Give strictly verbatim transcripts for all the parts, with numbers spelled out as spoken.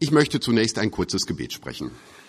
Ich möchte zunächst ein kurzes Gebet sprechen.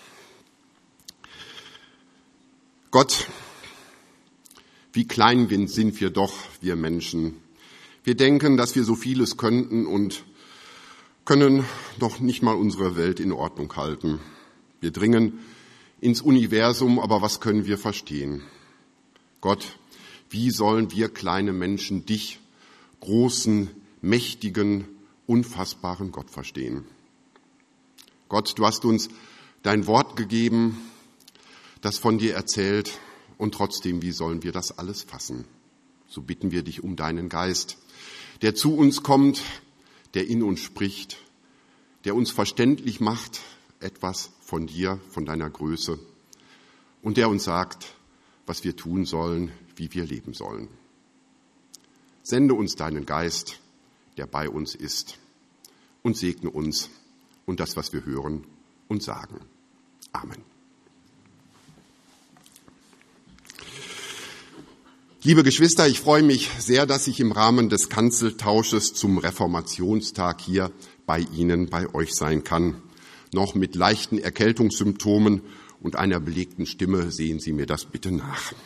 Gott, wie klein sind wir doch, wir Menschen. Wir denken, dass wir so vieles könnten und können doch nicht mal unsere Welt in Ordnung halten. Wir dringen ins Universum, aber was können wir verstehen? Gott, wie sollen wir kleine Menschen dich, großen, mächtigen, unfassbaren Gott verstehen? Gott, du hast uns dein Wort gegeben, das von dir erzählt, und trotzdem, wie sollen wir das alles fassen? So bitten wir dich um deinen Geist, der zu uns kommt, der in uns spricht, der uns verständlich macht, etwas von dir, von deiner Größe, und der uns sagt, was wir tun sollen, wie wir leben sollen. Sende uns deinen Geist, der bei uns ist, und segne uns und das, was wir hören und sagen. Amen. Liebe Geschwister, ich freue mich sehr, dass ich im Rahmen des Kanzeltausches zum Reformationstag hier bei Ihnen, bei euch sein kann. Noch mit leichten Erkältungssymptomen und einer belegten Stimme, sehen Sie mir das bitte nach.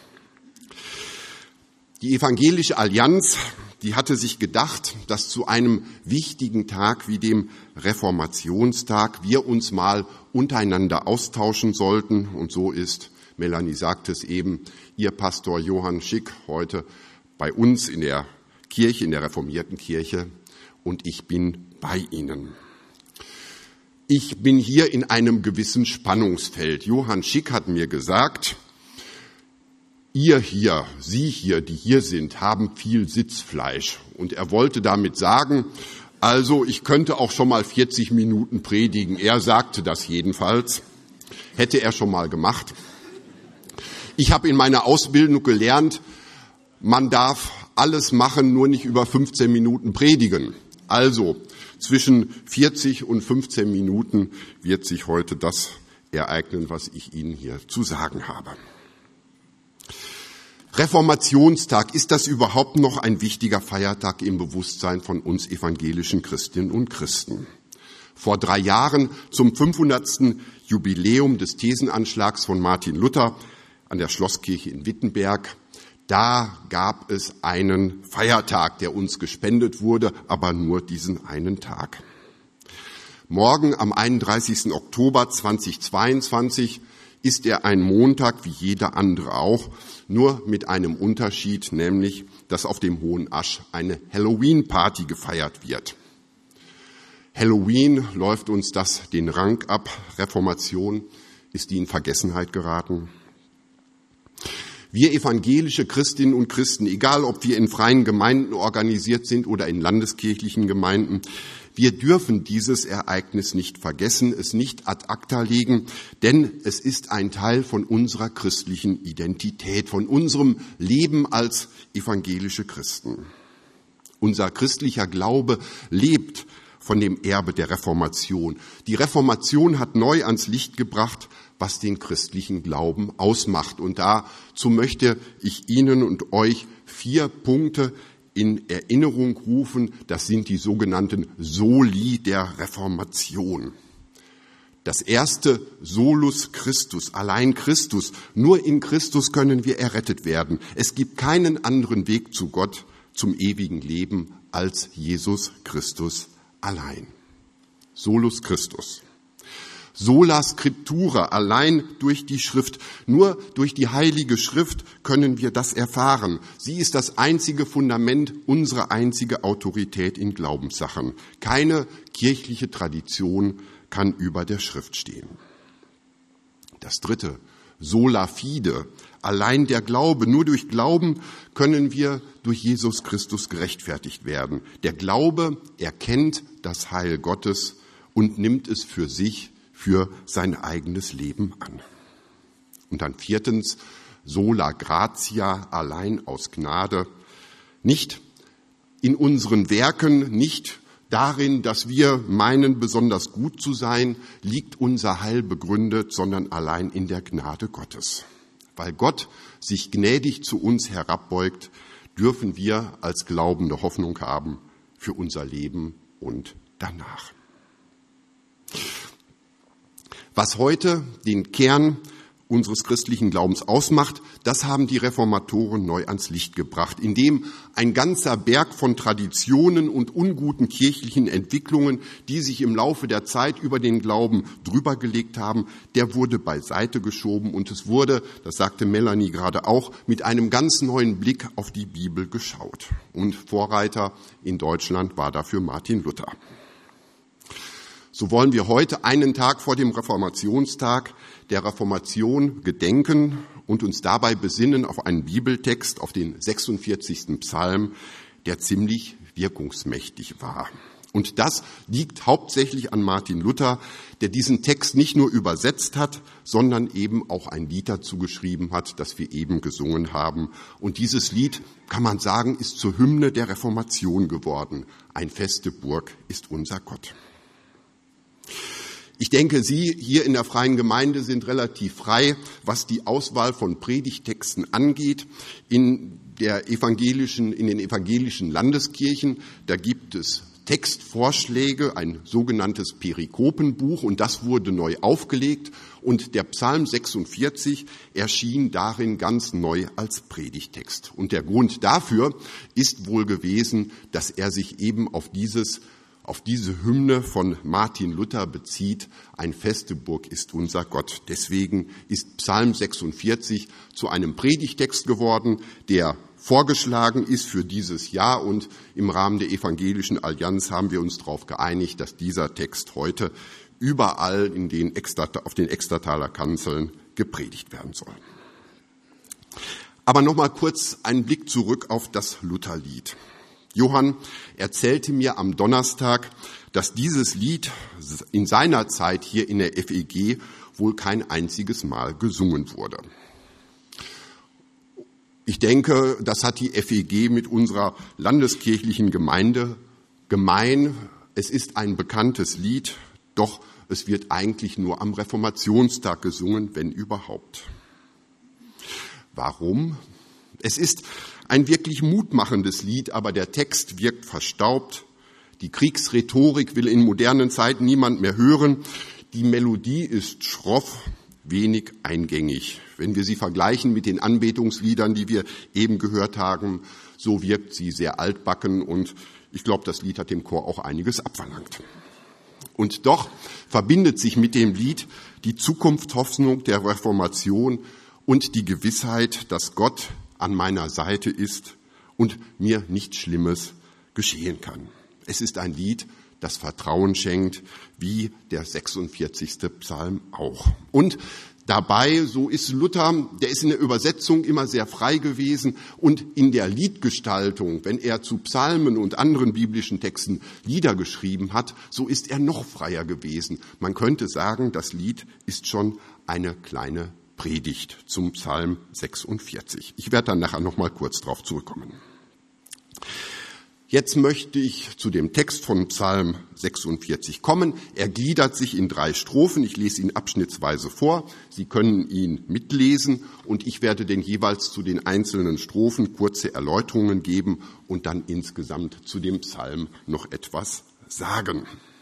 Die Evangelische Allianz, die hatte sich gedacht, dass zu einem wichtigen Tag wie dem Reformationstag wir uns mal untereinander austauschen sollten. Und so ist, Melanie sagte es eben, Ihr Pastor Johann Schick heute bei uns in der Kirche, in der reformierten Kirche, und ich bin bei Ihnen. Ich bin hier in einem gewissen Spannungsfeld. Johann Schick hat mir gesagt, ihr hier, Sie hier, die hier sind, haben viel Sitzfleisch. Und er wollte damit sagen, also ich könnte auch schon mal vierzig Minuten predigen. Er sagte das jedenfalls. Hätte er schon mal gemacht. Ich habe in meiner Ausbildung gelernt, man darf alles machen, nur nicht über fünfzehn Minuten predigen. Also zwischen vierzig und fünfzehn Minuten wird sich heute das ereignen, was ich Ihnen hier zu sagen habe. Reformationstag, ist das überhaupt noch ein wichtiger Feiertag im Bewusstsein von uns evangelischen Christinnen und Christen? Vor drei Jahren zum fünfhundertsten Jubiläum des Thesenanschlags von Martin Luther an der Schlosskirche in Wittenberg, da gab es einen Feiertag, der uns gespendet wurde, aber nur diesen einen Tag. Morgen am einunddreißigsten Oktober zweitausendzweiundzwanzig ist er ein Montag wie jeder andere auch, nur mit einem Unterschied, nämlich, dass auf dem Hohen Asch eine Halloween-Party gefeiert wird. Halloween, läuft uns das den Rang ab? Reformation, ist die in Vergessenheit geraten? Wir evangelische Christinnen und Christen, egal ob wir in freien Gemeinden organisiert sind oder in landeskirchlichen Gemeinden, wir dürfen dieses Ereignis nicht vergessen, es nicht ad acta legen, denn es ist ein Teil von unserer christlichen Identität, von unserem Leben als evangelische Christen. Unser christlicher Glaube lebt von dem Erbe der Reformation. Die Reformation hat neu ans Licht gebracht, was den christlichen Glauben ausmacht. Und dazu möchte ich Ihnen und euch vier Punkte in Erinnerung rufen. Das sind die sogenannten Soli der Reformation. Das erste, Solus Christus, allein Christus. Nur in Christus können wir errettet werden. Es gibt keinen anderen Weg zu Gott, zum ewigen Leben, als Jesus Christus allein. Solus Christus. Sola Scriptura, allein durch die Schrift. Nur durch die Heilige Schrift können wir das erfahren. Sie ist das einzige Fundament, unsere einzige Autorität in Glaubenssachen. Keine kirchliche Tradition kann über der Schrift stehen. Das dritte, Sola Fide, allein der Glaube. Nur durch Glauben können wir durch Jesus Christus gerechtfertigt werden. Der Glaube erkennt das Heil Gottes und nimmt es für sich, für sein eigenes Leben an. Und dann viertens, sola gratia, allein aus Gnade, nicht in unseren Werken, nicht darin, dass wir meinen, besonders gut zu sein, liegt unser Heil begründet, sondern allein in der Gnade Gottes. Weil Gott sich gnädig zu uns herabbeugt, dürfen wir als Glaubende Hoffnung haben für unser Leben und danach. Was heute den Kern unseres christlichen Glaubens ausmacht, das haben die Reformatoren neu ans Licht gebracht, indem ein ganzer Berg von Traditionen und unguten kirchlichen Entwicklungen, die sich im Laufe der Zeit über den Glauben drüber gelegt haben, der wurde beiseite geschoben und es wurde, das sagte Melanie gerade auch, mit einem ganz neuen Blick auf die Bibel geschaut. Und Vorreiter in Deutschland war dafür Martin Luther. So wollen wir heute einen Tag vor dem Reformationstag der Reformation gedenken und uns dabei besinnen auf einen Bibeltext, auf den sechsundvierzigsten Psalm, der ziemlich wirkungsmächtig war. Und das liegt hauptsächlich an Martin Luther, der diesen Text nicht nur übersetzt hat, sondern eben auch ein Lied dazu geschrieben hat, das wir eben gesungen haben. Und dieses Lied, kann man sagen, ist zur Hymne der Reformation geworden. Ein feste Burg ist unser Gott. Ich denke, Sie hier in der Freien Gemeinde sind relativ frei, was die Auswahl von Predigttexten angeht. In der evangelischen, in den evangelischen Landeskirchen, da gibt es Textvorschläge, ein sogenanntes Perikopenbuch, und das wurde neu aufgelegt. Und der Psalm sechsundvierzig erschien darin ganz neu als Predigttext. Und der Grund dafür ist wohl gewesen, dass er sich eben auf dieses auf diese Hymne von Martin Luther bezieht, ein feste Burg ist unser Gott. Deswegen ist Psalm sechsundvierzig zu einem Predigtext geworden, der vorgeschlagen ist für dieses Jahr, und im Rahmen der Evangelischen Allianz haben wir uns darauf geeinigt, dass dieser Text heute überall in den Extra, auf den Extertaler Kanzeln gepredigt werden soll. Aber noch mal kurz einen Blick zurück auf das Lutherlied. Johann erzählte mir am Donnerstag, dass dieses Lied in seiner Zeit hier in der F E G wohl kein einziges Mal gesungen wurde. Ich denke, das hat die F E G mit unserer landeskirchlichen Gemeinde gemein. Es ist ein bekanntes Lied, doch es wird eigentlich nur am Reformationstag gesungen, wenn überhaupt. Warum? Es ist ein wirklich mutmachendes Lied, aber der Text wirkt verstaubt. Die Kriegsrhetorik will in modernen Zeiten niemand mehr hören. Die Melodie ist schroff, wenig eingängig. Wenn wir sie vergleichen mit den Anbetungsliedern, die wir eben gehört haben, so wirkt sie sehr altbacken, und ich glaube, das Lied hat dem Chor auch einiges abverlangt. Und doch verbindet sich mit dem Lied die Zukunftshoffnung der Reformation und die Gewissheit, dass Gott an meiner Seite ist und mir nichts Schlimmes geschehen kann. Es ist ein Lied, das Vertrauen schenkt, wie der sechsundvierzigste Psalm auch. Und dabei, so ist Luther, der ist in der Übersetzung immer sehr frei gewesen, und in der Liedgestaltung, wenn er zu Psalmen und anderen biblischen Texten Lieder geschrieben hat, so ist er noch freier gewesen. Man könnte sagen, das Lied ist schon eine kleine Predigt zum Psalm sechsundvierzig. Ich werde dann nachher noch mal kurz drauf zurückkommen. Jetzt möchte ich zu dem Text von Psalm sechsundvierzig kommen. Er gliedert sich in drei Strophen. Ich lese ihn abschnittsweise vor. Sie können ihn mitlesen, und ich werde den jeweils zu den einzelnen Strophen kurze Erläuterungen geben und dann insgesamt zu dem Psalm noch etwas sagen.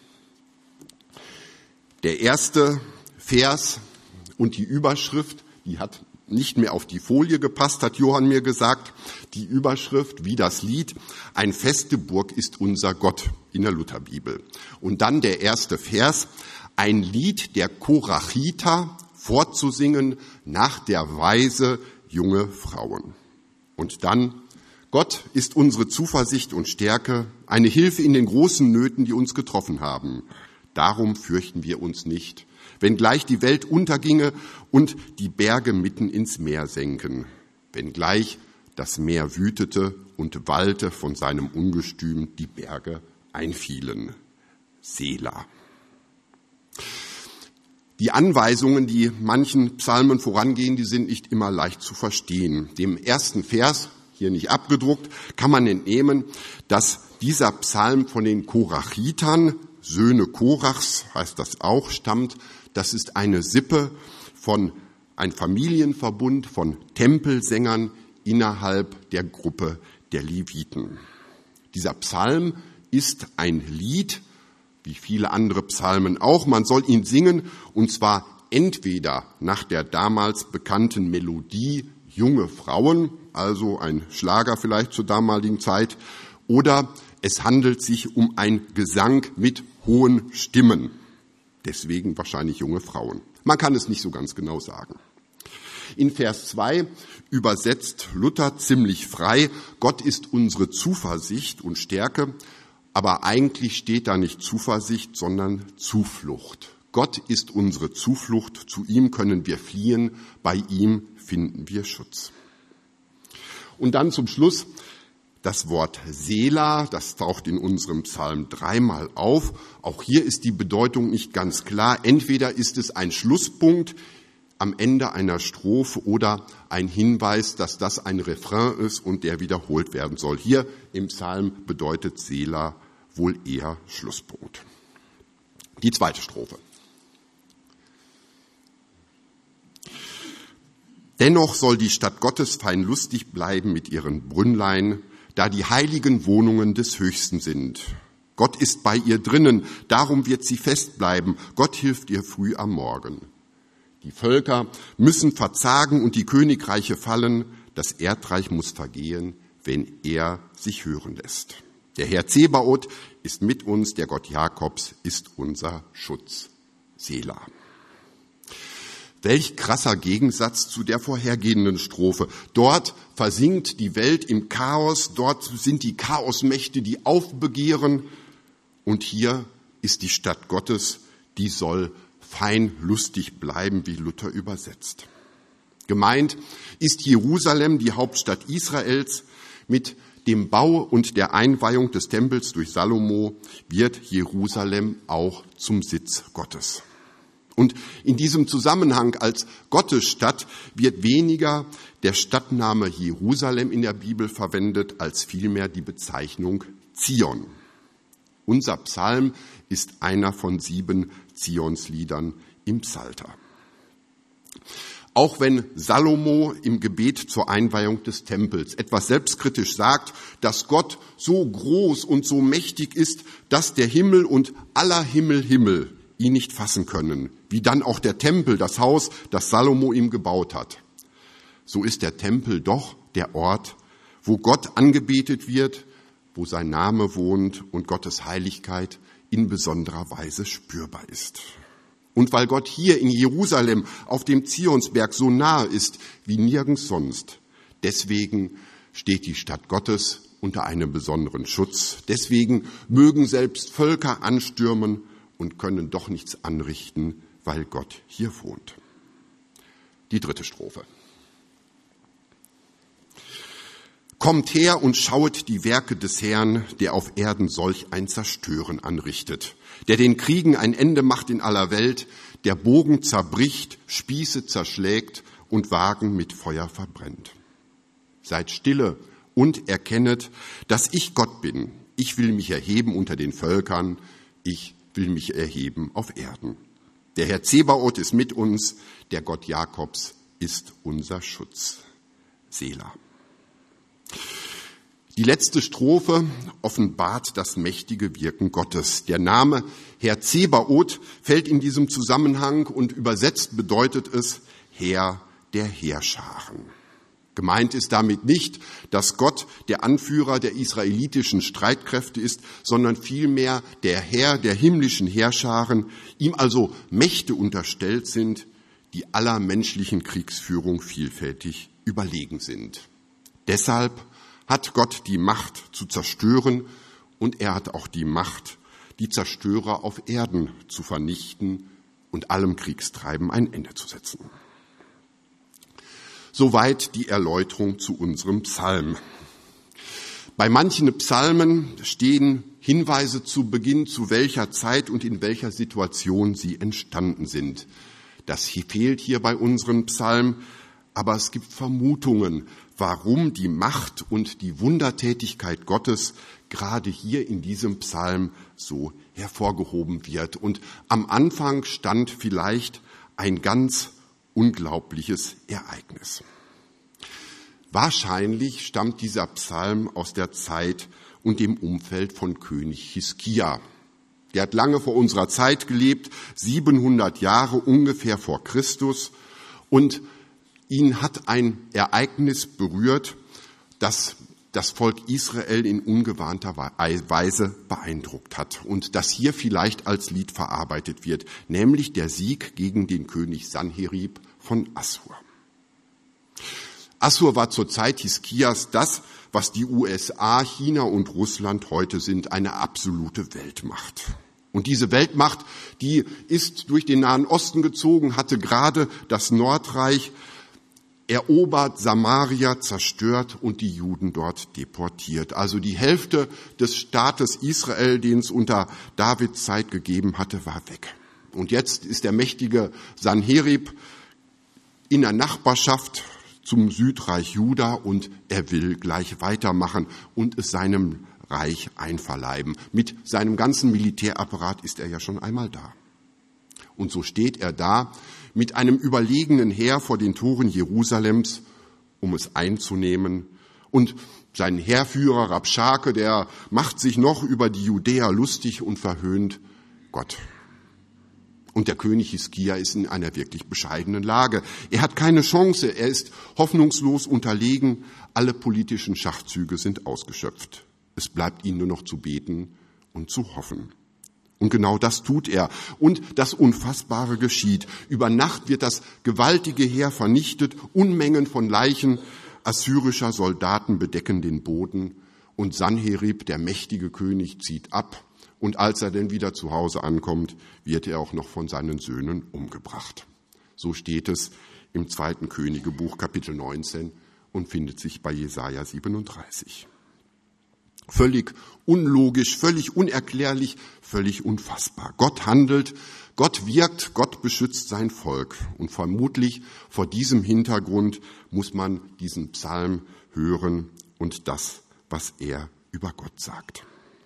Der erste Vers und die Überschrift, die hat nicht mehr auf die Folie gepasst, hat Johann mir gesagt. Die Überschrift, wie das Lied, ein feste Burg ist unser Gott in der Lutherbibel. Und dann der erste Vers, ein Lied der Korachiter vorzusingen nach der Weise junge Frauen. Und dann, Gott ist unsere Zuversicht und Stärke, eine Hilfe in den großen Nöten, die uns getroffen haben. Darum fürchten wir uns nicht, wenngleich die Welt unterginge und die Berge mitten ins Meer senken, wenngleich das Meer wütete und wallte von seinem Ungestüm, die Berge einfielen. Selah. Die Anweisungen, die manchen Psalmen vorangehen, die sind nicht immer leicht zu verstehen. Dem ersten Vers, hier nicht abgedruckt, kann man entnehmen, dass dieser Psalm von den Korachitern, Söhne Korachs heißt das auch, stammt. Das ist eine Sippe von, ein Familienverbund von Tempelsängern innerhalb der Gruppe der Leviten. Dieser Psalm ist ein Lied wie viele andere Psalmen auch. Man soll ihn singen, und zwar entweder nach der damals bekannten Melodie Junge Frauen, also ein Schlager vielleicht zur damaligen Zeit, oder es handelt sich um ein Gesang mit hohen Stimmen. Deswegen wahrscheinlich junge Frauen. Man kann es nicht so ganz genau sagen. In Vers zwei übersetzt Luther ziemlich frei: Gott ist unsere Zuversicht und Stärke, aber eigentlich steht da nicht Zuversicht, sondern Zuflucht. Gott ist unsere Zuflucht, zu ihm können wir fliehen, bei ihm finden wir Schutz. Und dann zum Schluss das Wort Selah, das taucht in unserem Psalm dreimal auf. Auch hier ist die Bedeutung nicht ganz klar. Entweder ist es ein Schlusspunkt am Ende einer Strophe oder ein Hinweis, dass das ein Refrain ist und der wiederholt werden soll. Hier im Psalm bedeutet Selah wohl eher Schlusspunkt. Die zweite Strophe. Dennoch soll die Stadt Gottes fein lustig bleiben mit ihren Brünnlein, da die heiligen Wohnungen des Höchsten sind. Gott ist bei ihr drinnen, darum wird sie fest bleiben. Gott hilft ihr früh am Morgen. Die Völker müssen verzagen und die Königreiche fallen. Das Erdreich muss vergehen, wenn er sich hören lässt. Der Herr Zebaoth ist mit uns, der Gott Jakobs ist unser Schutz. Selah. Welch krasser Gegensatz zu der vorhergehenden Strophe. Dort versinkt die Welt im Chaos, dort sind die Chaosmächte, die aufbegehren. Und hier ist die Stadt Gottes, die soll fein lustig bleiben, wie Luther übersetzt. Gemeint ist Jerusalem, die Hauptstadt Israels. Mit dem Bau und der Einweihung des Tempels durch Salomo wird Jerusalem auch zum Sitz Gottes. Und in diesem Zusammenhang als Gottesstadt wird weniger der Stadtname Jerusalem in der Bibel verwendet, als vielmehr die Bezeichnung Zion. Unser Psalm ist einer von sieben Zionsliedern im Psalter. Auch wenn Salomo im Gebet zur Einweihung des Tempels etwas selbstkritisch sagt, dass Gott so groß und so mächtig ist, dass der Himmel und aller Himmel Himmel ihn nicht fassen können, wie dann auch der Tempel, das Haus, das Salomo ihm gebaut hat. So ist der Tempel doch der Ort, wo Gott angebetet wird, wo sein Name wohnt und Gottes Heiligkeit in besonderer Weise spürbar ist. Und weil Gott hier in Jerusalem auf dem Zionsberg so nahe ist wie nirgends sonst, deswegen steht die Stadt Gottes unter einem besonderen Schutz. Deswegen mögen selbst Völker anstürmen und können doch nichts anrichten, weil Gott hier wohnt. Die dritte Strophe. Kommt her und schauet die Werke des Herrn, der auf Erden solch ein Zerstören anrichtet, der den Kriegen ein Ende macht in aller Welt, der Bogen zerbricht, Spieße zerschlägt und Wagen mit Feuer verbrennt. Seid stille und erkennet, dass ich Gott bin. Ich will mich erheben unter den Völkern, ich will mich erheben auf Erden. Der Herr Zebaoth ist mit uns, der Gott Jakobs ist unser Schutz. Selah. Die letzte Strophe offenbart das mächtige Wirken Gottes. Der Name Herr Zebaoth fällt in diesem Zusammenhang und übersetzt bedeutet es Herr der Heerscharen. Gemeint ist damit nicht, dass Gott der Anführer der israelitischen Streitkräfte ist, sondern vielmehr der Herr der himmlischen Heerscharen, ihm also Mächte unterstellt sind, die aller menschlichen Kriegsführung vielfältig überlegen sind. Deshalb hat Gott die Macht zu zerstören und er hat auch die Macht, die Zerstörer auf Erden zu vernichten und allem Kriegstreiben ein Ende zu setzen. Soweit die Erläuterung zu unserem Psalm. Bei manchen Psalmen stehen Hinweise zu Beginn, zu welcher Zeit und in welcher Situation sie entstanden sind. Das fehlt hier bei unserem Psalm, aber es gibt Vermutungen, warum die Macht und die Wundertätigkeit Gottes gerade hier in diesem Psalm so hervorgehoben wird. Und am Anfang stand vielleicht ein ganz unglaubliches Ereignis. Wahrscheinlich stammt dieser Psalm aus der Zeit und dem Umfeld von König Hiskia. Der hat lange vor unserer Zeit gelebt, siebenhundert Jahre ungefähr vor Christus. Und ihn hat ein Ereignis berührt, das das Volk Israel in ungeahnter Weise beeindruckt hat und das hier vielleicht als Lied verarbeitet wird, nämlich der Sieg gegen den König Sanherib von Assur. Assur war zur Zeit Hiskias das, was die U S A, China und Russland heute sind, eine absolute Weltmacht. Und diese Weltmacht, die ist durch den Nahen Osten gezogen, hatte gerade das Nordreich erobert, Samaria zerstört und die Juden dort deportiert. Also die Hälfte des Staates Israel, den es unter Davids Zeit gegeben hatte, war weg. Und jetzt ist der mächtige Sanherib in der Nachbarschaft zum Südreich Juda und er will gleich weitermachen und es seinem Reich einverleiben. Mit seinem ganzen Militärapparat ist er ja schon einmal da. Und so steht er da mit einem überlegenen Heer vor den Toren Jerusalems, um es einzunehmen. Und sein Heerführer Rabschake, der macht sich noch über die Judäer lustig und verhöhnt Gott. Und der König Hiskia ist in einer wirklich bescheidenen Lage. Er hat keine Chance, er ist hoffnungslos unterlegen, alle politischen Schachzüge sind ausgeschöpft. Es bleibt ihm nur noch zu beten und zu hoffen. Und genau das tut er. Und das Unfassbare geschieht. Über Nacht wird das gewaltige Heer vernichtet. Unmengen von Leichen assyrischer Soldaten bedecken den Boden. Und Sanherib, der mächtige König, zieht ab. Und als er denn wieder zu Hause ankommt, wird er auch noch von seinen Söhnen umgebracht. So steht es im zweiten Königebuch, Kapitel neunzehn, und findet sich bei Jesaja siebenunddreißig. Völlig unlogisch, völlig unerklärlich, völlig unfassbar. Gott handelt, Gott wirkt, Gott beschützt sein Volk. Und vermutlich vor diesem Hintergrund muss man diesen Psalm hören und das, was er über Gott sagt.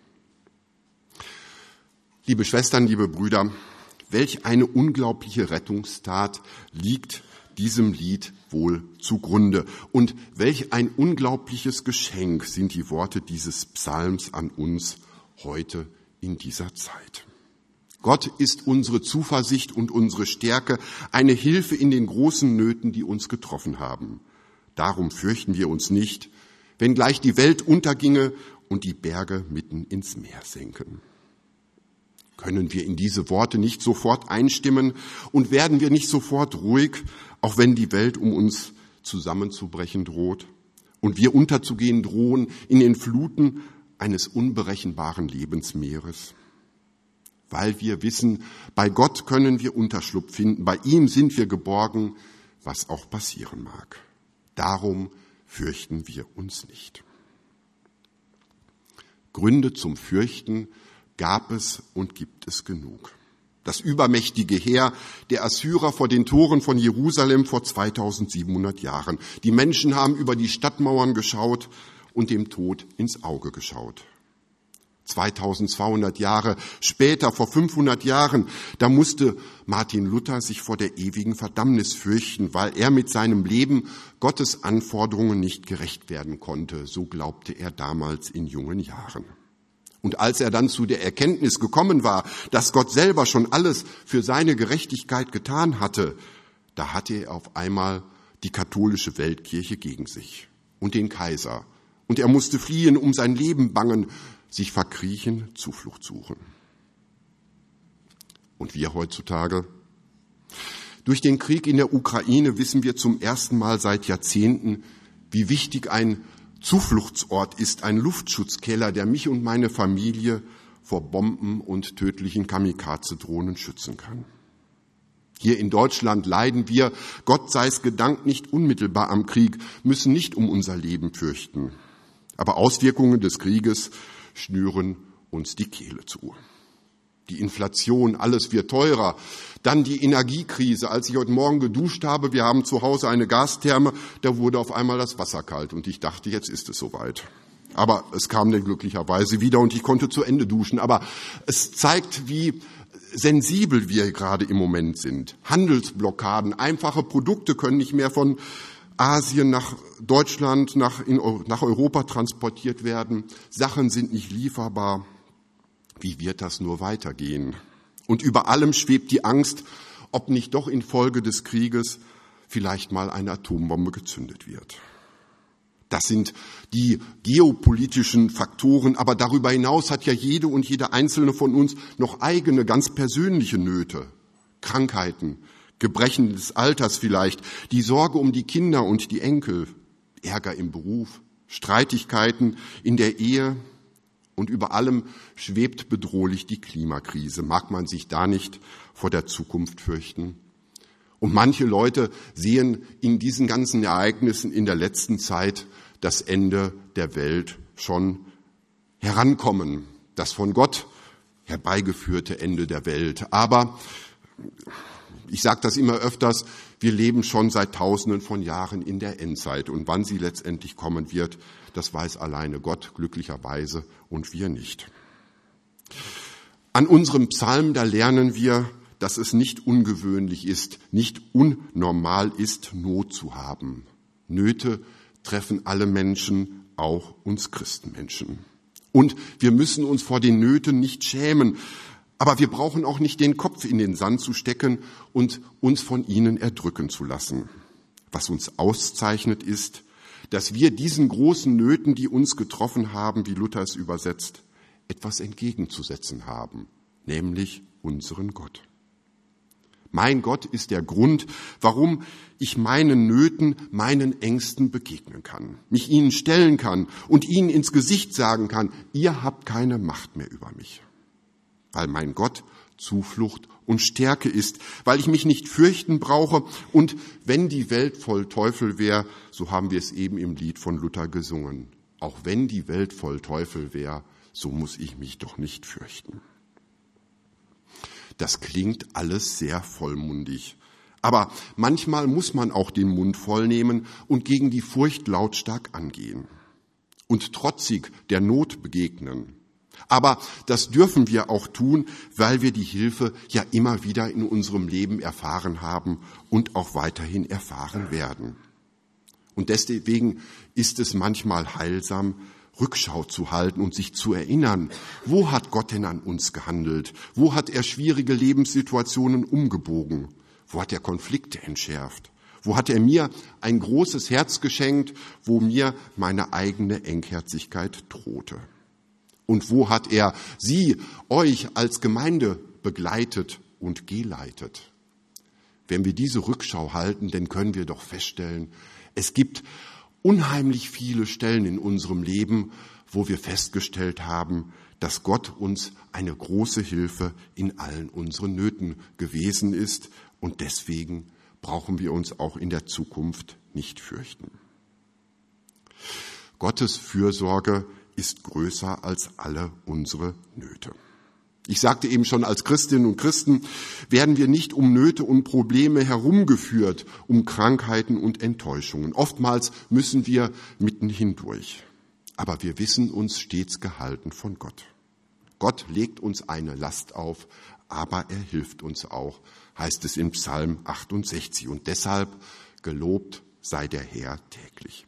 Liebe Schwestern, liebe Brüder, welch eine unglaubliche Rettungstat liegt diesem Lied wohl zugrunde. Und welch ein unglaubliches Geschenk sind die Worte dieses Psalms an uns heute in dieser Zeit. Gott ist unsere Zuversicht und unsere Stärke, eine Hilfe in den großen Nöten, die uns getroffen haben. Darum fürchten wir uns nicht, wenn gleich die Welt unterginge und die Berge mitten ins Meer senken. Können wir in diese Worte nicht sofort einstimmen und werden wir nicht sofort ruhig, auch wenn die Welt um uns zusammenzubrechen droht und wir unterzugehen drohen in den Fluten eines unberechenbaren Lebensmeeres? Weil wir wissen, bei Gott können wir Unterschlupf finden, bei ihm sind wir geborgen, was auch passieren mag. Darum fürchten wir uns nicht. Gründe zum Fürchten gab es und gibt es genug. Das übermächtige Heer der Assyrer vor den Toren von Jerusalem vor zweitausendsiebenhundert Jahren. Die Menschen haben über die Stadtmauern geschaut und dem Tod ins Auge geschaut. zweitausendzweihundert Jahre später, vor fünfhundert Jahren, da musste Martin Luther sich vor der ewigen Verdammnis fürchten, weil er mit seinem Leben Gottes Anforderungen nicht gerecht werden konnte. So glaubte er damals in jungen Jahren. Und als er dann zu der Erkenntnis gekommen war, dass Gott selber schon alles für seine Gerechtigkeit getan hatte, da hatte er auf einmal die katholische Weltkirche gegen sich und den Kaiser. Und er musste fliehen, um sein Leben bangen, sich verkriechen, Zuflucht suchen. Und wir heutzutage? Durch den Krieg in der Ukraine wissen wir zum ersten Mal seit Jahrzehnten, wie wichtig ein Zufluchtsort ist, ein Luftschutzkeller, der mich und meine Familie vor Bomben und tödlichen Kamikaze-Drohnen schützen kann. Hier in Deutschland leiden wir, Gott sei es gedankt, nicht unmittelbar am Krieg, müssen nicht um unser Leben fürchten. Aber Auswirkungen des Krieges schnüren uns die Kehle zu. Die Inflation, alles wird teurer. Dann die Energiekrise. Als ich heute Morgen geduscht habe, wir haben zu Hause eine Gastherme, da wurde auf einmal das Wasser kalt und ich dachte, jetzt ist es soweit. Aber es kam dann glücklicherweise wieder und ich konnte zu Ende duschen. Aber es zeigt, wie sensibel wir gerade im Moment sind. Handelsblockaden, einfache Produkte können nicht mehr von Asien nach Deutschland, nach, in, nach Europa transportiert werden. Sachen sind nicht lieferbar. Wie wird das nur weitergehen? Und über allem schwebt die Angst, ob nicht doch infolge des Krieges vielleicht mal eine Atombombe gezündet wird. Das sind die geopolitischen Faktoren, aber darüber hinaus hat ja jede und jeder einzelne von uns noch eigene, ganz persönliche Nöte, Krankheiten, Gebrechen des Alters vielleicht, die Sorge um die Kinder und die Enkel, Ärger im Beruf, Streitigkeiten in der Ehe und über allem schwebt bedrohlich die Klimakrise. Mag man sich da nicht vor der Zukunft fürchten? Und manche Leute sehen in diesen ganzen Ereignissen in der letzten Zeit das Ende der Welt schon herankommen, das von Gott herbeigeführte Ende der Welt. Aber ich sage das immer öfters, wir leben schon seit Tausenden von Jahren in der Endzeit. Und wann sie letztendlich kommen wird, das weiß alleine Gott glücklicherweise und wir nicht. An unserem Psalm, da lernen wir, dass es nicht ungewöhnlich ist, nicht unnormal ist, Not zu haben. Nöte treffen alle Menschen, auch uns Christenmenschen. Und wir müssen uns vor den Nöten nicht schämen, aber wir brauchen auch nicht den Kopf in den Sand zu stecken und uns von ihnen erdrücken zu lassen. Was uns auszeichnet ist, dass wir diesen großen Nöten, die uns getroffen haben, wie Luther es übersetzt, etwas entgegenzusetzen haben, nämlich unseren Gott. Mein Gott ist der Grund, warum ich meinen Nöten, meinen Ängsten begegnen kann, mich ihnen stellen kann und ihnen ins Gesicht sagen kann, ihr habt keine Macht mehr über mich. Weil mein Gott Zuflucht und Stärke ist, weil ich mich nicht fürchten brauche und wenn die Welt voll Teufel wäre, so haben wir es eben im Lied von Luther gesungen, auch wenn die Welt voll Teufel wäre, so muss ich mich doch nicht fürchten. Das klingt alles sehr vollmundig. Aber manchmal muss man auch den Mund voll nehmen und gegen die Furcht lautstark angehen und trotzig der Not begegnen. Aber das dürfen wir auch tun, weil wir die Hilfe ja immer wieder in unserem Leben erfahren haben und auch weiterhin erfahren werden. Und deswegen ist es manchmal heilsam, Rückschau zu halten und sich zu erinnern, wo hat Gott denn an uns gehandelt? Wo hat er schwierige Lebenssituationen umgebogen? Wo hat er Konflikte entschärft? Wo hat er mir ein großes Herz geschenkt, wo mir meine eigene Engherzigkeit drohte? Und wo hat er Sie, euch als Gemeinde begleitet und geleitet? Wenn wir diese Rückschau halten, dann können wir doch feststellen, es gibt unheimlich viele Stellen in unserem Leben, wo wir festgestellt haben, dass Gott uns eine große Hilfe in allen unseren Nöten gewesen ist und deswegen brauchen wir uns auch in der Zukunft nicht fürchten. Gottes Fürsorge ist größer als alle unsere Nöte. Ich sagte eben schon, als Christinnen und Christen werden wir nicht um Nöte und Probleme herumgeführt, um Krankheiten und Enttäuschungen. Oftmals müssen wir mitten hindurch. Aber wir wissen uns stets gehalten von Gott. Gott legt uns eine Last auf, aber er hilft uns auch, heißt es im Psalm achtundsechzig. Und deshalb gelobt sei der Herr täglich.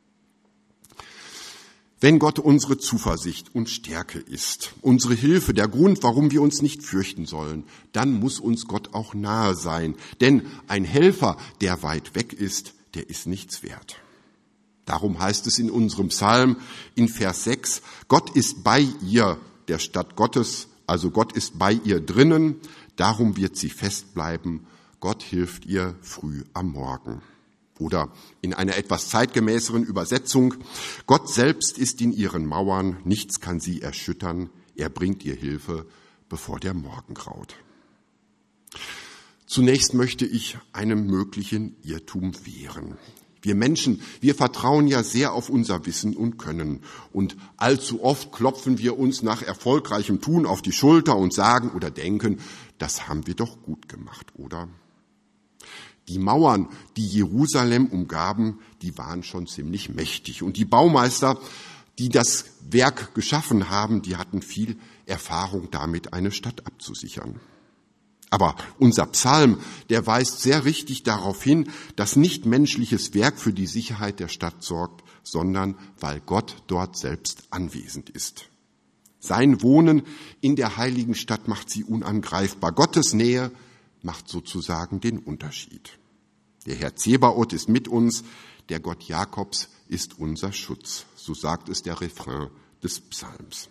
Wenn Gott unsere Zuversicht und Stärke ist, unsere Hilfe, der Grund, warum wir uns nicht fürchten sollen, dann muss uns Gott auch nahe sein. Denn ein Helfer, der weit weg ist, der ist nichts wert. Darum heißt es in unserem Psalm in Vers sechs, Gott ist bei ihr, der Stadt Gottes, also Gott ist bei ihr drinnen, darum wird sie festbleiben, Gott hilft ihr früh am Morgen. Oder in einer etwas zeitgemäßeren Übersetzung, Gott selbst ist in ihren Mauern, nichts kann sie erschüttern, er bringt ihr Hilfe, bevor der Morgen graut. Zunächst möchte ich einem möglichen Irrtum wehren. Wir Menschen, wir vertrauen ja sehr auf unser Wissen und Können. Und allzu oft klopfen wir uns nach erfolgreichem Tun auf die Schulter und sagen oder denken, das haben wir doch gut gemacht, oder? Die Mauern, die Jerusalem umgaben, die waren schon ziemlich mächtig. Und die Baumeister, die das Werk geschaffen haben, die hatten viel Erfahrung damit, eine Stadt abzusichern. Aber unser Psalm, der weist sehr richtig darauf hin, dass nicht menschliches Werk für die Sicherheit der Stadt sorgt, sondern weil Gott dort selbst anwesend ist. Sein Wohnen in der heiligen Stadt macht sie unangreifbar. Gottes Nähe macht sozusagen den Unterschied. Der Herr Zebaoth ist mit uns, der Gott Jakobs ist unser Schutz. So sagt es der Refrain des Psalms.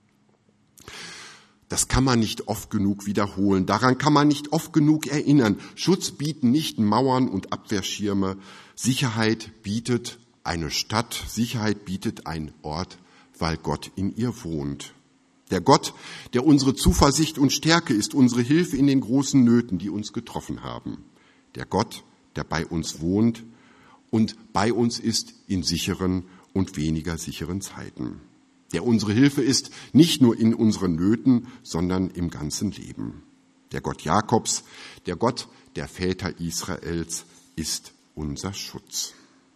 Das kann man nicht oft genug wiederholen. Daran kann man nicht oft genug erinnern. Schutz bieten nicht Mauern und Abwehrschirme. Sicherheit bietet eine Stadt. Sicherheit bietet ein Ort, weil Gott in ihr wohnt. Der Gott, der unsere Zuversicht und Stärke ist, unsere Hilfe in den großen Nöten, die uns getroffen haben. Der Gott, der bei uns wohnt und bei uns ist in sicheren und weniger sicheren Zeiten. Der unsere Hilfe ist, nicht nur in unseren Nöten, sondern im ganzen Leben. Der Gott Jakobs, der Gott der Väter Israels, ist unser Schutz.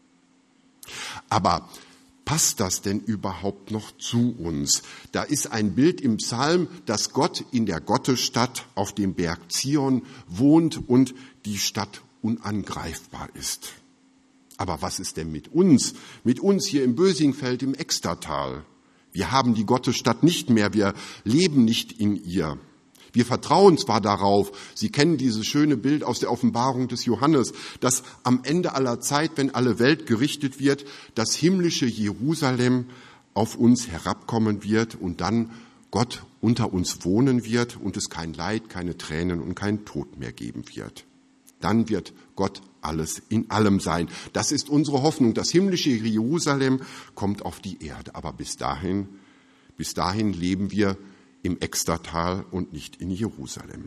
Aber passt das denn überhaupt noch zu uns? Da ist ein Bild im Psalm, dass Gott in der Gottesstadt auf dem Berg Zion wohnt und die Stadt unangreifbar ist. Aber was ist denn mit uns? Mit uns hier im Bösingfeld im Extertal? Wir haben die Gottesstadt nicht mehr, wir leben nicht in ihr. Wir vertrauen zwar darauf, Sie kennen dieses schöne Bild aus der Offenbarung des Johannes, dass am Ende aller Zeit, wenn alle Welt gerichtet wird, das himmlische Jerusalem auf uns herabkommen wird und dann Gott unter uns wohnen wird und es kein Leid, keine Tränen und keinen Tod mehr geben wird. Dann wird Gott alles in allem sein. Das ist unsere Hoffnung. Das himmlische Jerusalem kommt auf die Erde. Aber bis dahin, bis dahin leben wir im Extertal und nicht in Jerusalem.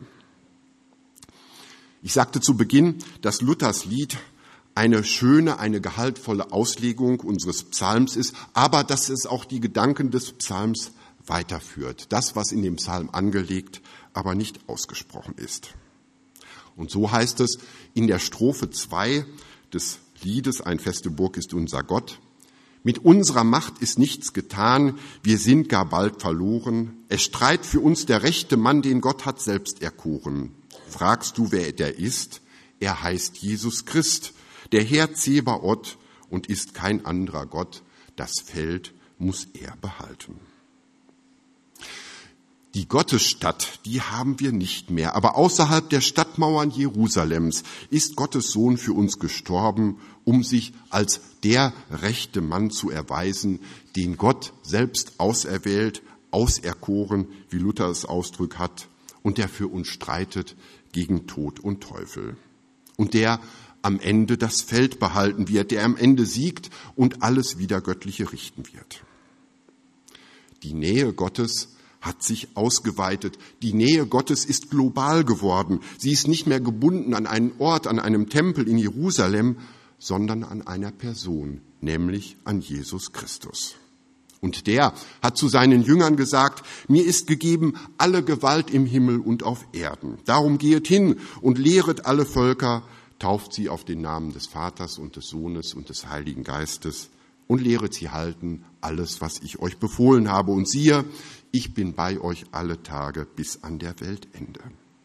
Ich sagte zu Beginn, dass Luthers Lied eine schöne, eine gehaltvolle Auslegung unseres Psalms ist, aber dass es auch die Gedanken des Psalms weiterführt. Das, was in dem Psalm angelegt, aber nicht ausgesprochen ist. Und so heißt es in der Strophe zwei des Liedes Ein feste Burg ist unser Gott: Mit unserer Macht ist nichts getan, wir sind gar bald verloren. Es streit für uns der rechte Mann, den Gott hat selbst erkoren. Fragst du, wer der ist? Er heißt Jesus Christ, der Herr Zebaoth, und ist kein anderer Gott. Das Feld muss er behalten. Die Gottesstadt, die haben wir nicht mehr, aber außerhalb der Stadtmauern Jerusalems ist Gottes Sohn für uns gestorben, um sich als der rechte Mann zu erweisen, den Gott selbst auserwählt, auserkoren, wie Luther es ausdrückt hat, und der für uns streitet gegen Tod und Teufel. Und der am Ende das Feld behalten wird, der am Ende siegt und alles wieder Göttliche richten wird. Die Nähe Gottes hat sich ausgeweitet. Die Nähe Gottes ist global geworden. Sie ist nicht mehr gebunden an einen Ort, an einem Tempel in Jerusalem, sondern an einer Person, nämlich an Jesus Christus. Und der hat zu seinen Jüngern gesagt: Mir ist gegeben alle Gewalt im Himmel und auf Erden. Darum gehet hin und lehret alle Völker, tauft sie auf den Namen des Vaters und des Sohnes und des Heiligen Geistes und lehret sie halten alles, was ich euch befohlen habe. Und siehe, ich bin bei euch alle Tage bis an der Weltende.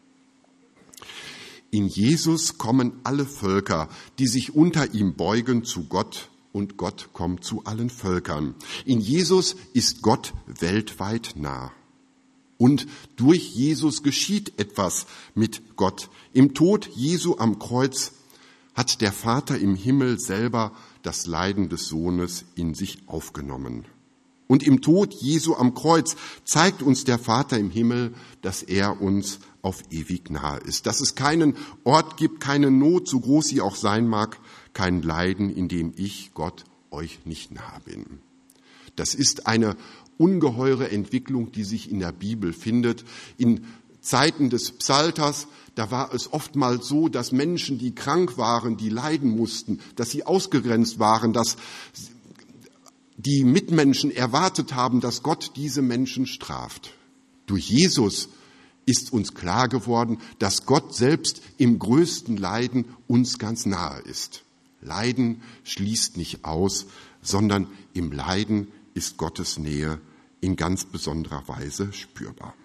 In Jesus kommen alle Völker, die sich unter ihm beugen, zu Gott, und Gott kommt zu allen Völkern. In Jesus ist Gott weltweit nah. Und durch Jesus geschieht etwas mit Gott. Im Tod Jesu am Kreuz hat der Vater im Himmel selber das Leiden des Sohnes in sich aufgenommen. Und im Tod Jesu am Kreuz zeigt uns der Vater im Himmel, dass er uns auf ewig nahe ist. Dass es keinen Ort gibt, keine Not, so groß sie auch sein mag, kein Leiden, in dem ich, Gott, euch nicht nahe bin. Das ist eine ungeheure Entwicklung, die sich in der Bibel findet. In Zeiten des Psalters, da war es oftmals so, dass Menschen, die krank waren, die leiden mussten, dass sie ausgegrenzt waren, dass die Mitmenschen erwartet haben, dass Gott diese Menschen straft. Durch Jesus ist uns klar geworden, dass Gott selbst im größten Leiden uns ganz nahe ist. Leiden schließt nicht aus, sondern im Leiden ist Gottes Nähe in ganz besonderer Weise spürbar.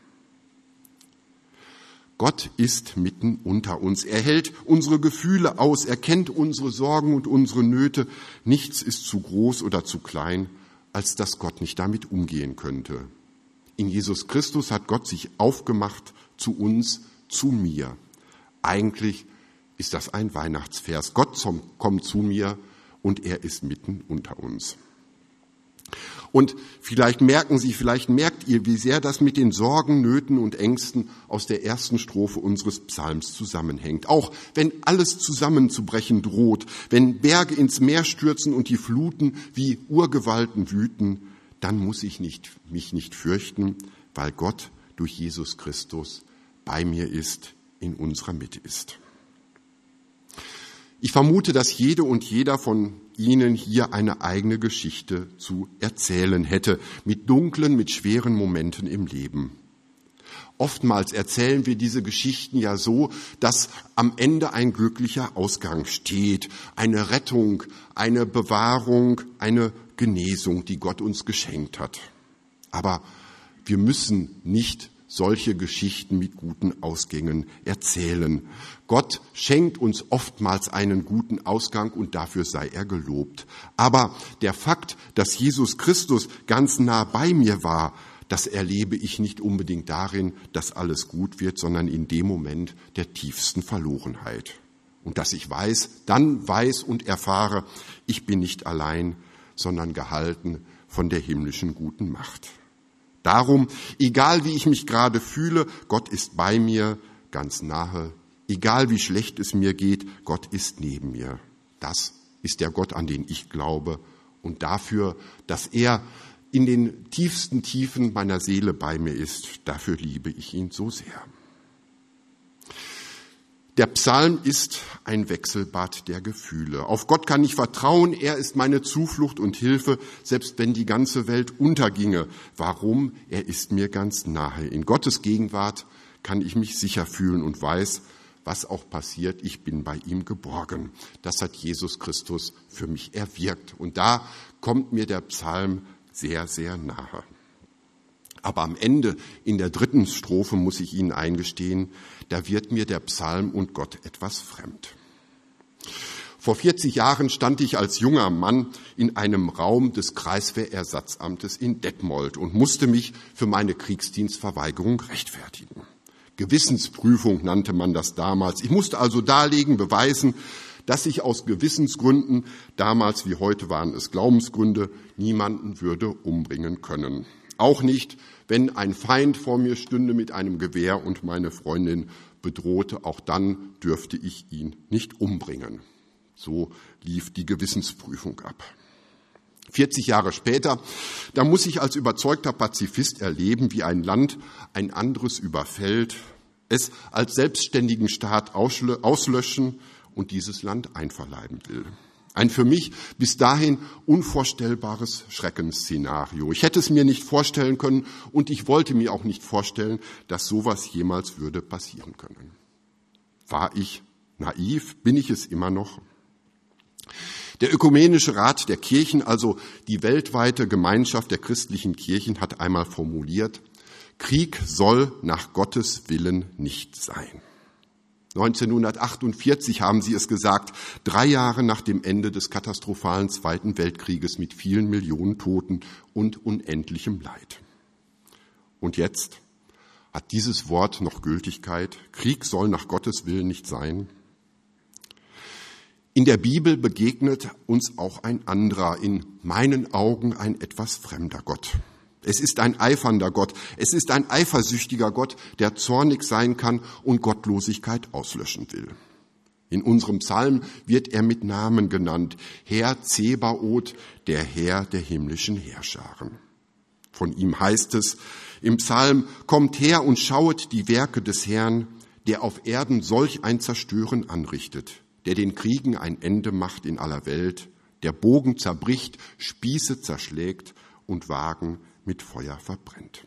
Gott ist mitten unter uns. Er hält unsere Gefühle aus. Er kennt unsere Sorgen und unsere Nöte. Nichts ist zu groß oder zu klein, als dass Gott nicht damit umgehen könnte. In Jesus Christus hat Gott sich aufgemacht zu uns, zu mir. Eigentlich ist das ein Weihnachtsvers. Gott kommt zu mir und er ist mitten unter uns. Und vielleicht merken Sie, vielleicht merkt ihr, wie sehr das mit den Sorgen, Nöten und Ängsten aus der ersten Strophe unseres Psalms zusammenhängt. Auch wenn alles zusammenzubrechen droht, wenn Berge ins Meer stürzen und die Fluten wie Urgewalten wüten, dann muss ich nicht, mich nicht fürchten, weil Gott durch Jesus Christus bei mir ist, in unserer Mitte ist. Ich vermute, dass jede und jeder von Ihnen hier eine eigene Geschichte zu erzählen hätte, mit dunklen, mit schweren Momenten im Leben. Oftmals erzählen wir diese Geschichten ja so, dass am Ende ein glücklicher Ausgang steht, eine Rettung, eine Bewahrung, eine Genesung, die Gott uns geschenkt hat. Aber wir müssen nicht solche Geschichten mit guten Ausgängen erzählen. Gott schenkt uns oftmals einen guten Ausgang und dafür sei er gelobt. Aber der Fakt, dass Jesus Christus ganz nah bei mir war, das erlebe ich nicht unbedingt darin, dass alles gut wird, sondern in dem Moment der tiefsten Verlorenheit. Und dass ich weiß, dann weiß und erfahre, ich bin nicht allein, sondern gehalten von der himmlischen guten Macht. Darum, egal wie ich mich gerade fühle, Gott ist bei mir ganz nahe. Egal wie schlecht es mir geht, Gott ist neben mir. Das ist der Gott, an den ich glaube. Und dafür, dass er in den tiefsten Tiefen meiner Seele bei mir ist, dafür liebe ich ihn so sehr. Der Psalm ist ein Wechselbad der Gefühle. Auf Gott kann ich vertrauen, er ist meine Zuflucht und Hilfe, selbst wenn die ganze Welt unterginge. Warum? Er ist mir ganz nahe. In Gottes Gegenwart kann ich mich sicher fühlen und weiß, was auch passiert, ich bin bei ihm geborgen. Das hat Jesus Christus für mich erwirkt. Und da kommt mir der Psalm sehr, sehr nahe. Aber am Ende, in der dritten Strophe, muss ich Ihnen eingestehen, da wird mir der Psalm und Gott etwas fremd. Vor vierzig Jahren stand ich als junger Mann in einem Raum des Kreiswehrersatzamtes in Detmold und musste mich für meine Kriegsdienstverweigerung rechtfertigen. Gewissensprüfung nannte man das damals. Ich musste also darlegen, beweisen, dass ich aus Gewissensgründen, damals wie heute waren es Glaubensgründe, niemanden würde umbringen können. Auch nicht, wenn ein Feind vor mir stünde mit einem Gewehr und meine Freundin bedrohte, auch dann dürfte ich ihn nicht umbringen. So lief die Gewissensprüfung ab. vierzig Jahre später, da muss ich als überzeugter Pazifist erleben, wie ein Land ein anderes überfällt, es als selbstständigen Staat auslöschen und dieses Land einverleiben will. Ein für mich bis dahin unvorstellbares Schreckensszenario. Ich hätte es mir nicht vorstellen können und ich wollte mir auch nicht vorstellen, dass sowas jemals würde passieren können. War ich naiv? Bin ich es immer noch? Der Ökumenische Rat der Kirchen, also die weltweite Gemeinschaft der christlichen Kirchen, hat einmal formuliert, Krieg soll nach Gottes Willen nicht sein. neunzehnhundertachtundvierzig haben sie es gesagt, drei Jahre nach dem Ende des katastrophalen Zweiten Weltkrieges mit vielen Millionen Toten und unendlichem Leid. Und jetzt hat dieses Wort noch Gültigkeit. Krieg soll nach Gottes Willen nicht sein. In der Bibel begegnet uns auch ein anderer, in meinen Augen ein etwas fremder Gott. Es ist ein eifernder Gott, es ist ein eifersüchtiger Gott, der zornig sein kann und Gottlosigkeit auslöschen will. In unserem Psalm wird er mit Namen genannt, Herr Zebaoth, der Herr der himmlischen Heerscharen. Von ihm heißt es im Psalm, kommt her und schauet die Werke des Herrn, der auf Erden solch ein Zerstören anrichtet, der den Kriegen ein Ende macht in aller Welt, der Bogen zerbricht, Spieße zerschlägt und Wagen mit Feuer verbrennt.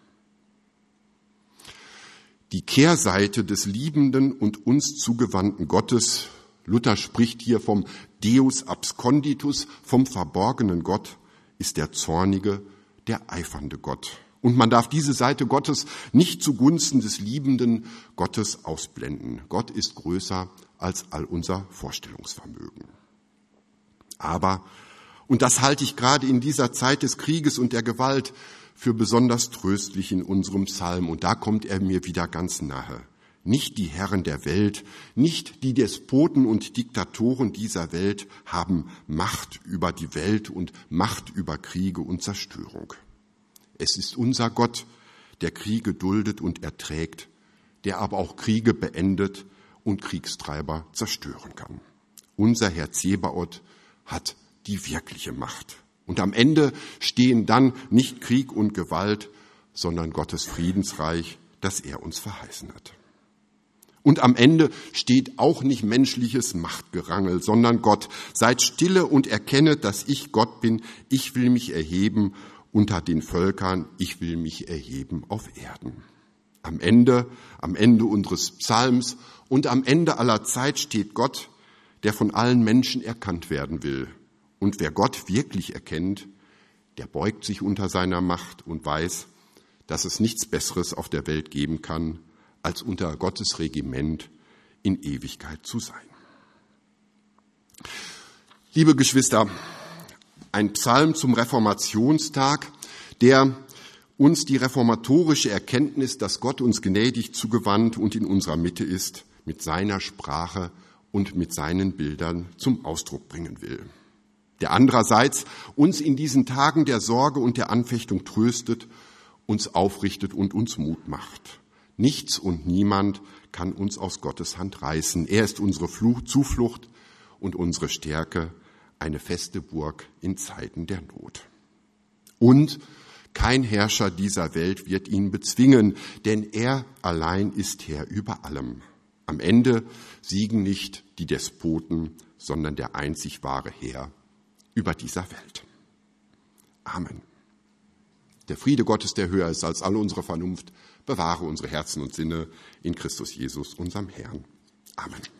Die Kehrseite des liebenden und uns zugewandten Gottes, Luther spricht hier vom Deus absconditus, vom verborgenen Gott, ist der zornige, der eifernde Gott. Und man darf diese Seite Gottes nicht zugunsten des liebenden Gottes ausblenden. Gott ist größer als all unser Vorstellungsvermögen. Aber, und das halte ich gerade in dieser Zeit des Krieges und der Gewalt für besonders tröstlich in unserem Psalm. Und da kommt er mir wieder ganz nahe. Nicht die Herren der Welt, nicht die Despoten und Diktatoren dieser Welt haben Macht über die Welt und Macht über Kriege und Zerstörung. Es ist unser Gott, der Kriege duldet und erträgt, der aber auch Kriege beendet und Kriegstreiber zerstören kann. Unser Herr Zebaoth hat die wirkliche Macht. Und am Ende stehen dann nicht Krieg und Gewalt, sondern Gottes Friedensreich, das er uns verheißen hat. Und am Ende steht auch nicht menschliches Machtgerangel, sondern Gott. Seid stille und erkennet, dass ich Gott bin. Ich will mich erheben unter den Völkern. Ich will mich erheben auf Erden. Am Ende, am Ende unseres Psalms und am Ende aller Zeit steht Gott, der von allen Menschen erkannt werden will. Und wer Gott wirklich erkennt, der beugt sich unter seiner Macht und weiß, dass es nichts Besseres auf der Welt geben kann, als unter Gottes Regiment in Ewigkeit zu sein. Liebe Geschwister, ein Psalm zum Reformationstag, der uns die reformatorische Erkenntnis, dass Gott uns gnädig zugewandt und in unserer Mitte ist, mit seiner Sprache und mit seinen Bildern zum Ausdruck bringen will. Der andererseits uns in diesen Tagen der Sorge und der Anfechtung tröstet, uns aufrichtet und uns Mut macht. Nichts und niemand kann uns aus Gottes Hand reißen. Er ist unsere Zuflucht und unsere Stärke, eine feste Burg in Zeiten der Not. Und kein Herrscher dieser Welt wird ihn bezwingen, denn er allein ist Herr über allem. Am Ende siegen nicht die Despoten, sondern der einzig wahre Herr über dieser Welt. Amen. Der Friede Gottes, der höher ist als alle unsere Vernunft, bewahre unsere Herzen und Sinne in Christus Jesus, unserem Herrn. Amen.